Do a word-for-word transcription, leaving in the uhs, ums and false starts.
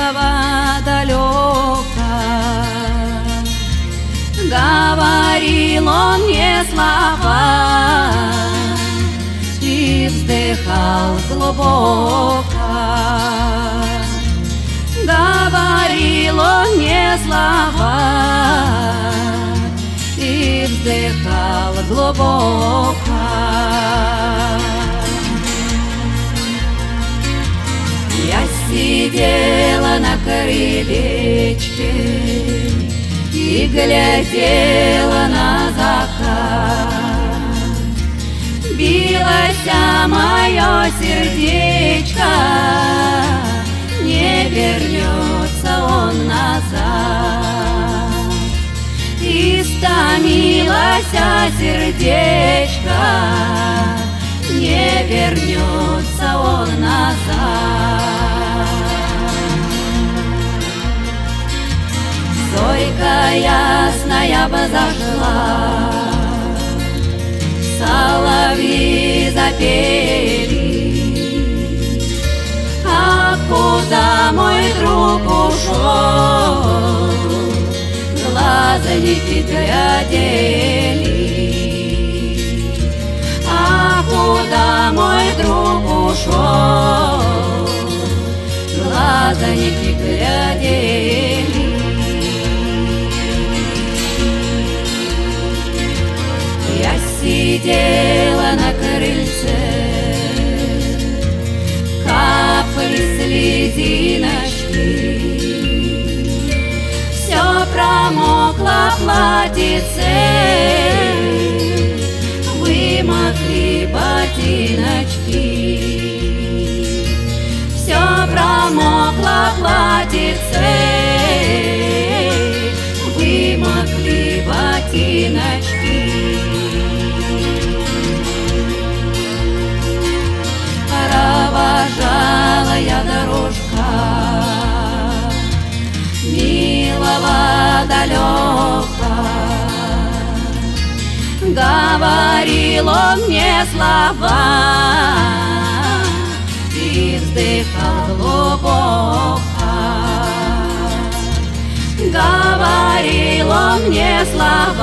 милого далека. Говорил он мне слова и вздыхал глубоко. Говорил он мне слова и вздыхал глубоко. Я сидела на крылечке и глядела на закат. Билось мое сердечко, не вернется он назад. Истомилось сердечко, не вернется он назад. Зорька ясная взошла, соловьи запели. А куда мой друг ушел, глазники глядели. А куда мой друг ушел, глазники глядели. Я сидела на крыльце, капли слезиночки, все промокло платьице, вымокли ботиночки. Все промокло платьице, вымокли ботиночки. Провожала я дорожка милого далека. Говорил он мне слова и вздыхал глубоко. Говорил он мне слова